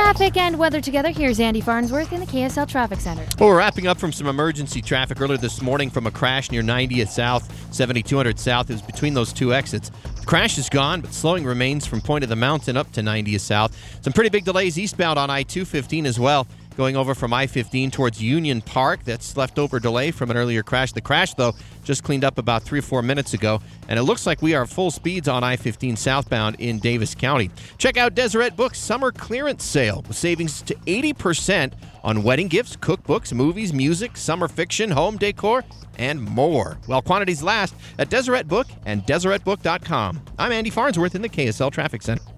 Traffic and weather together. Here's Andy Farnsworth in the KSL Traffic Center. Well, we're wrapping up from some emergency traffic earlier this morning from a crash near 90th South, 7200 South. It was between those two exits. The crash is gone, but slowing remains from Point of the Mountain up to 90th South. Some pretty big delays eastbound on I-215 as well, going over from I-15 towards Union Park. That's leftover delay from an earlier crash. The crash, though, just cleaned up about 3 or 4 minutes ago, and it looks like we are full speeds on I-15 southbound in Davis County. Check out Deseret Books' summer clearance sale with savings to 80% on wedding gifts, cookbooks, movies, music, summer fiction, home decor, and more. While quantities last at Deseret Book and DeseretBook.com. I'm Andy Farnsworth in the KSL Traffic Center.